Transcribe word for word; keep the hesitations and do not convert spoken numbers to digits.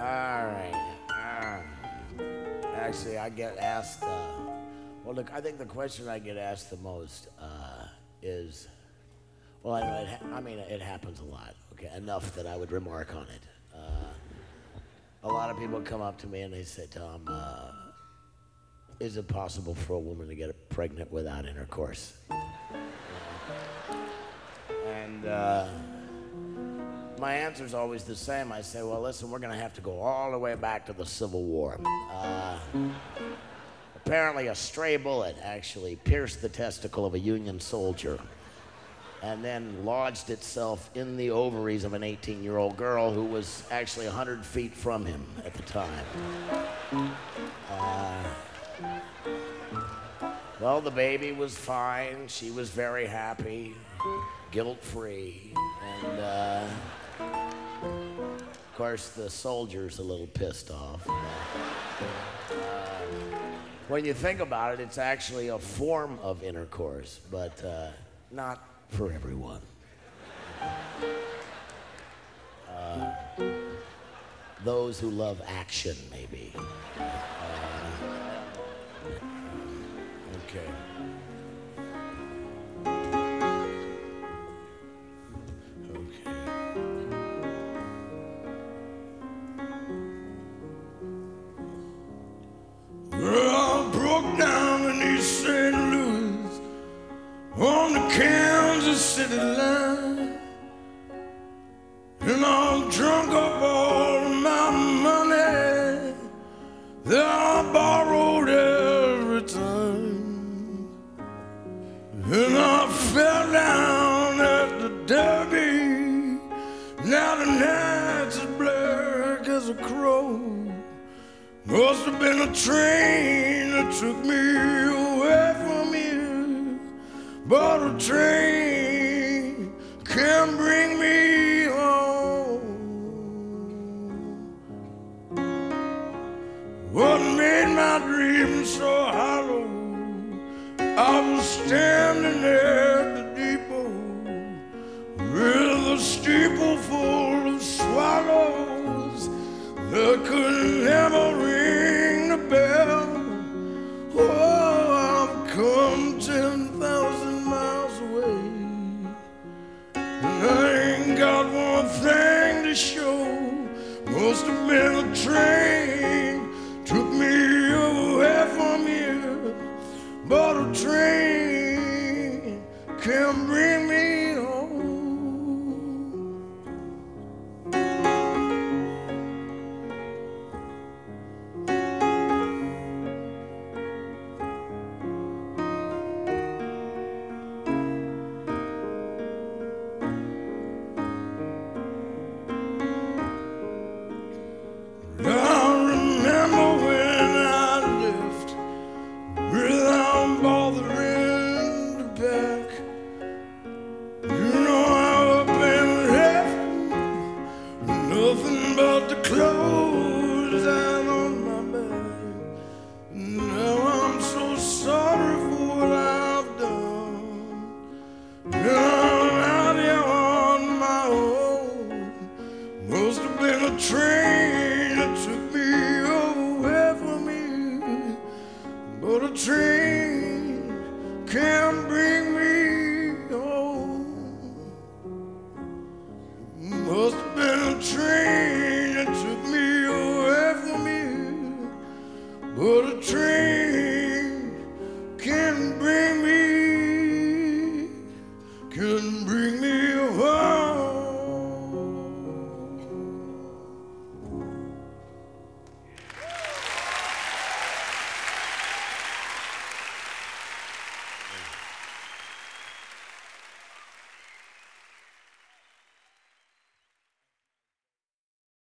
right. Uh, actually, I get asked. Uh, well, look, I think the question I get asked the most uh, is, well, I, know it ha- I mean, it happens a lot. Okay, enough that I would remark on it. Uh, a lot of people come up to me and they say, Tom, uh, is it possible for a woman to get pregnant without intercourse? And uh, my answer is always the same. I say, well, listen, we're going to have to go all the way back to the Civil War. Uh, apparently, a stray bullet actually pierced the testicle of a Union soldier and then lodged itself in the ovaries of an eighteen-year-old girl who was actually one hundred feet from him at the time. Uh, well, the baby was fine. She was very happy, guilt-free, and uh, of course, the soldier's a little pissed off. Uh, when you think about it, it's actually a form of intercourse, but uh, not for everyone. Uh, those who love action, maybe. Uh, okay. Well, I broke down in East Saint Louis on the Kansas City line, and I'm drunk up all of my money that I borrowed every time, and I fell down at the Derby. Now the night's as black as a crow. Must have been a train that took me away from you, but a train can bring me home. What made my dreams so hollow? I was standing at the depot with a steeple full of swallows that could never ring the bell. Oh, I've come ten thousand miles away, and I ain't got one thing to show. Must have been a train took me away from you, but a train can bring me home. But a train can bring